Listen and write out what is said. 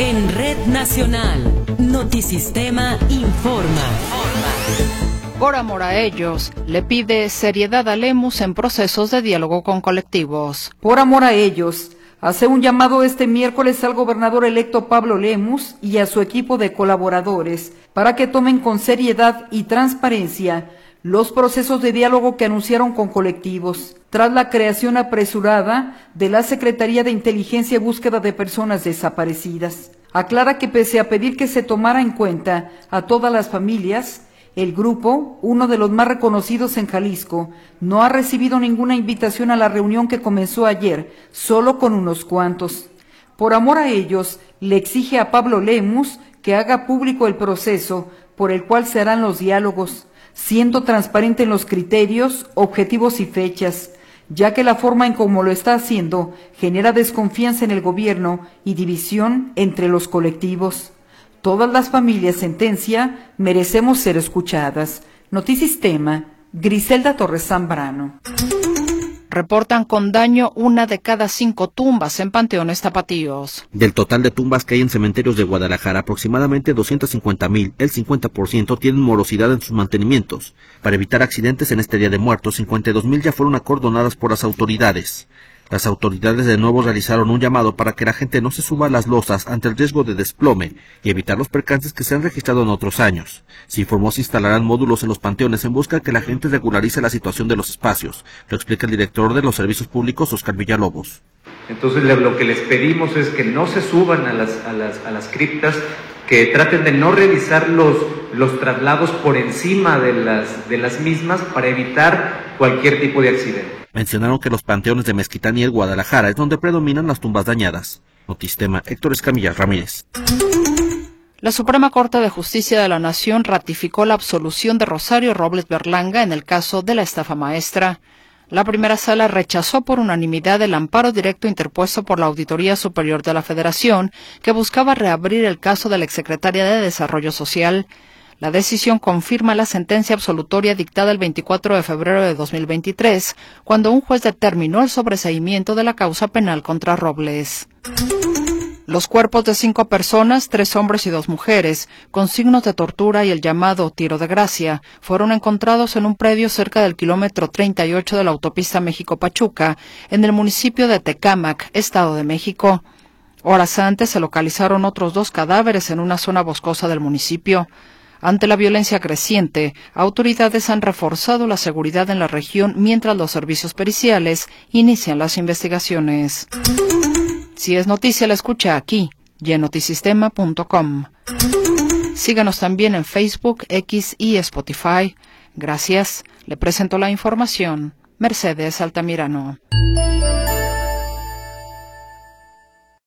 En Red Nacional, Notisistema informa. Por amor a ellos, le pide seriedad a Lemus en procesos de diálogo con colectivos. Por amor a ellos, hace un llamado este miércoles al gobernador electo Pablo Lemus y a su equipo de colaboradores para que tomen con seriedad y transparencia los procesos de diálogo que anunciaron con colectivos, tras la creación apresurada de la Secretaría de Inteligencia y Búsqueda de Personas Desaparecidas. Aclara que pese a pedir que se tomara en cuenta a todas las familias, el grupo, uno de los más reconocidos en Jalisco, no ha recibido ninguna invitación a la reunión que comenzó ayer, solo con unos cuantos. Por amor a ellos, le exige a Pablo Lemus que haga público el proceso por el cual se harán los diálogos, siendo transparente en los criterios, objetivos y fechas, ya que la forma en cómo lo está haciendo genera desconfianza en el gobierno y división entre los colectivos. Todas las familias, sentencia, merecemos ser escuchadas. Notisistema, Griselda Torres Zambrano. Reportan con daño 1 de cada 5 tumbas en panteones tapatíos. Del total de tumbas que hay en cementerios de Guadalajara, aproximadamente 250,000, el 50% tienen morosidad en sus mantenimientos. Para evitar accidentes en este Día de Muertos, 52,000 ya fueron acordonadas por las autoridades. Las autoridades de nuevo realizaron un llamado para que la gente no se suba a las losas ante el riesgo de desplome y evitar los percances que se han registrado en otros años. Se informó se instalarán módulos en los panteones en busca de que la gente regularice la situación de los espacios. Lo explica el director de los servicios públicos, Oscar Villalobos. Entonces lo que les pedimos es que no se suban a las criptas, que traten de no realizar los traslados por encima de las mismas para evitar cualquier tipo de accidente. Mencionaron que los panteones de Mezquitán y el Guadalajara es donde predominan las tumbas dañadas. Notisistema, Héctor Escamilla Ramírez. La Suprema Corte de Justicia de la Nación ratificó la absolución de Rosario Robles Berlanga en el caso de la estafa maestra. La primera sala rechazó por unanimidad el amparo directo interpuesto por la Auditoría Superior de la Federación, que buscaba reabrir el caso de la exsecretaria de Desarrollo Social. La decisión confirma la sentencia absolutoria dictada el 24 de febrero de 2023, cuando un juez determinó el sobreseimiento de la causa penal contra Robles. Los cuerpos de 5 personas, 3 hombres y 2 mujeres, con signos de tortura y el llamado tiro de gracia, fueron encontrados en un predio cerca del kilómetro 38 de la autopista México-Pachuca, en el municipio de Tecámac, Estado de México. Horas antes se localizaron otros 2 cadáveres en una zona boscosa del municipio. Ante la violencia creciente, autoridades han reforzado la seguridad en la región mientras los servicios periciales inician las investigaciones. Si es noticia, la escucha aquí y en notisistema.com. Síganos también en Facebook, X y Spotify. Gracias. Le presento la información. Mercedes Altamirano.